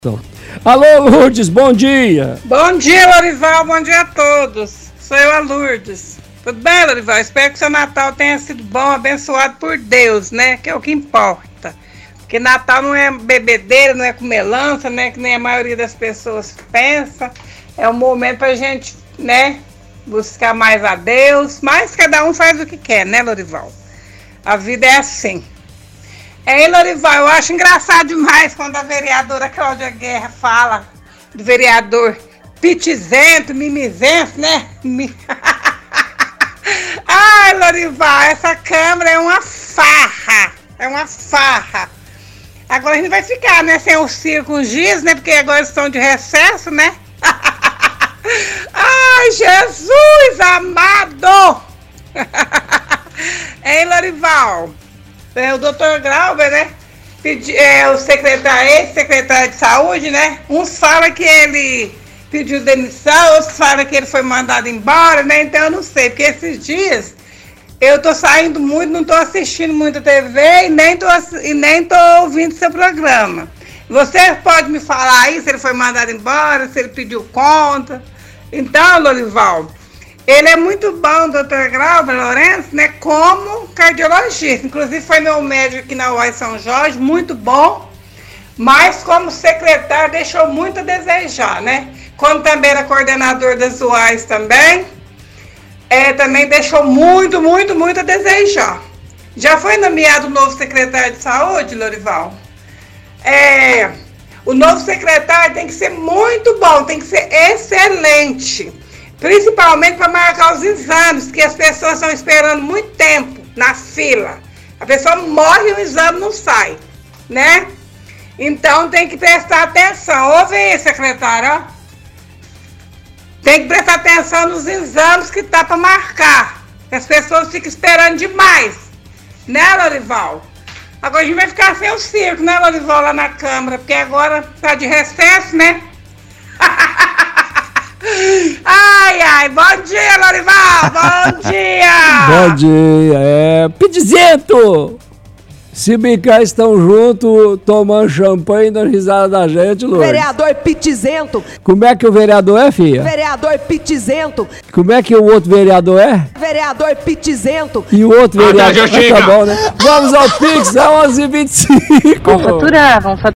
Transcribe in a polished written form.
Alô, Lourdes, bom dia. Bom dia, Lorival, bom dia a todos. Sou eu, a Lourdes. Tudo bem, Lorival? Espero que seu Natal tenha sido bom, abençoado por Deus, né? Que é o que importa. Porque Natal não é bebedeira, não é comelança, né? Que nem a maioria das pessoas pensa. É um momento pra gente, né? Buscar mais a Deus. Mas cada um faz o que quer, né, Lorival? A vida é assim. Lorival, eu acho engraçado demais quando a vereadora Cláudia Guerra fala do vereador pitizento, mimizento, né? Ai, Lorival, essa Câmara é uma farra. É uma farra. Agora a gente vai ficar, né? Sem o circo uns dias, né? Porque agora estão de recesso, né? Ai, Jesus amado! Lorival? O doutor Glauber, né? O ex-secretário de saúde, né? Uns falam que ele pediu demissão, outros falam que ele foi mandado embora, né? Então eu não sei, porque esses dias eu tô saindo muito, não tô assistindo muita TV e nem tô ouvindo seu programa. Você pode me falar aí se ele foi mandado embora, se ele pediu conta? Então, Lorival, ele é muito bom, o Dr. Glauber Lourenço, né, como cardiologista. Inclusive foi meu médico aqui na UAS São Jorge, muito bom. Mas como secretário deixou muito a desejar, né? Como também era coordenador das UAS também, também deixou muito a desejar. Já foi nomeado o novo secretário de saúde, Lorival? O novo secretário tem que ser muito bom, tem que ser excelente. Principalmente para marcar os exames, que as pessoas estão esperando muito tempo na fila. A pessoa morre e o exame não sai, né? Então tem que prestar atenção. Ouve aí, secretário, ó. Tem que prestar atenção nos exames que tá para marcar. As pessoas ficam esperando demais, né, Lorival? Agora a gente vai ficar sem o circo, né, Lorival, lá na Câmara, porque agora tá de recesso, né? Ai, bom dia, Lorival, bom dia! Bom dia, pitizento! Se brincar, estão juntos, tomando champanhe e dando risada da gente, Lourdes. Vereador pitizento. Como é que o vereador é, filha? Vereador pitizento. Como é que o outro vereador é? Vereador pitizento. E o outro vereador... Tá bom, né? Vamos ao Pix, 11h25. Vamos faturar.